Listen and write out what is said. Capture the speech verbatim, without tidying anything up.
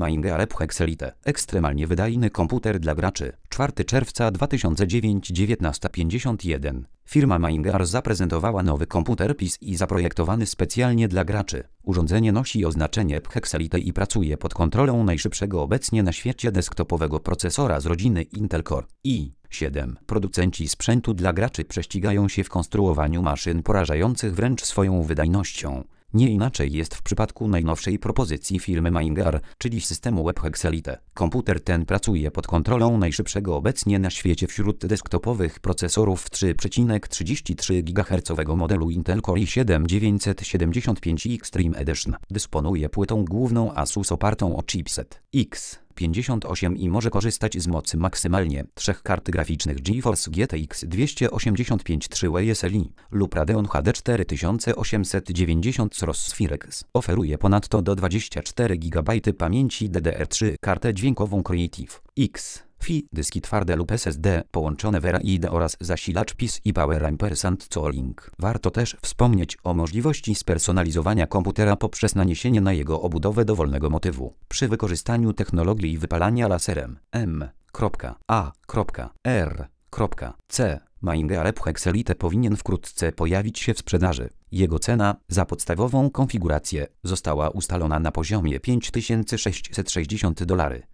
Meinger Ephex Elite. Ekstremalnie wydajny komputer dla graczy. czwartego czerwca dwa tysiące dziewiątego, dziewiętnaста pięćdziesiąt jeden. Firma Meinger zaprezentowała nowy komputer P I S i zaprojektowany specjalnie dla graczy. Urządzenie nosi oznaczenie Ephex Elite i pracuje pod kontrolą najszybszego obecnie na świecie desktopowego procesora z rodziny Intel Core i siedem. Producenci sprzętu dla graczy prześcigają się w konstruowaniu maszyn porażających wręcz swoją wydajnością. Nie inaczej jest w przypadku najnowszej propozycji firmy Meinger, czyli systemu Ephex Elite. Komputer ten pracuje pod kontrolą najszybszego obecnie na świecie wśród desktopowych procesorów trzy przecinek trzydzieści trzy gigaherca modelu Intel Core i siedem dziewięćset siedemdziesiąt pięć Extreme Edition. Dysponuje płytą główną Asus opartą o chipset X pięćdziesiąt osiem i może korzystać z mocy maksymalnie trzech kart graficznych GeForce G T X dwieście osiemdziesiąt pięć trzy S L I lub Radeon H D cztery tysiące osiemset dziewięćdziesiąt z Spherex. Oferuje ponadto do dwadzieścia cztery giga pamięci D D R trzy, kartę dźwiękową Creative X, F I, dyski twarde lub S S D, połączone w R A I D oraz zasilacz P I S i Power Ampersand Co-Link. Warto też wspomnieć o możliwości spersonalizowania komputera poprzez naniesienie na jego obudowę dowolnego motywu. Przy wykorzystaniu technologii wypalania laserem M A R C Meinger Ephex Elite powinien wkrótce pojawić się w sprzedaży. Jego cena za podstawową konfigurację została ustalona na poziomie pięć tysięcy sześćset sześćdziesiąt dolarów.